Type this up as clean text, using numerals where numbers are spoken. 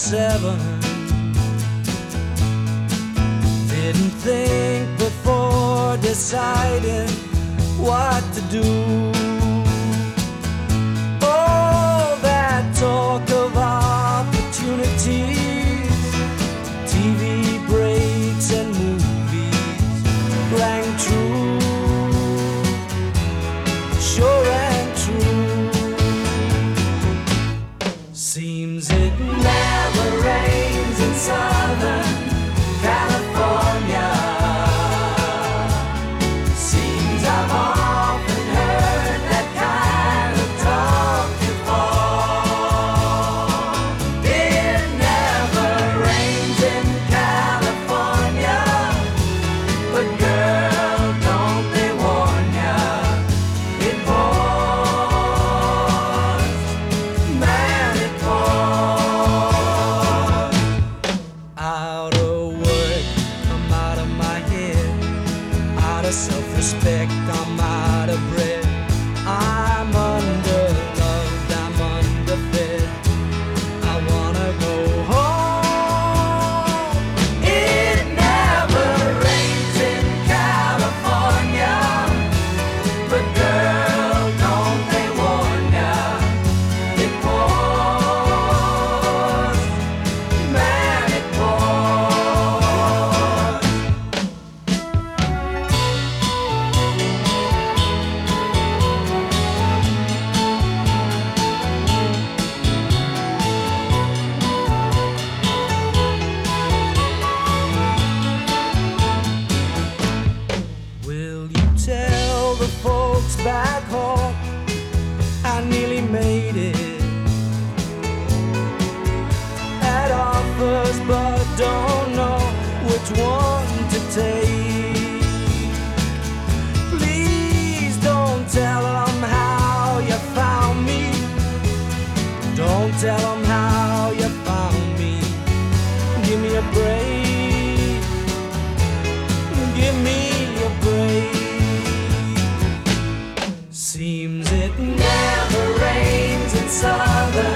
7. Didn't think before deciding what to do. All that talk of opportunities, TV breaks and movies rang true, sure and true. Seems it never rains in Southern California. Seems I've often heard that kind of talk before. It never rains in California, but girl, don't they warn ya, it pours, man, it pours. Out of work, I'm out of my head. Out of self-respect, I'm out of bread. I'm underloved, I'm underfed. I wanna go home. It never rains in California, but girl, don't they warn ya, it pours, man, it pours. Will you tell the folks back home I nearly made it? Had offers but don't know which one to take. Please don't tell them how you found me. Don't tell them how you found me. Give me a break. Give me a break. Seems it never rains in Southern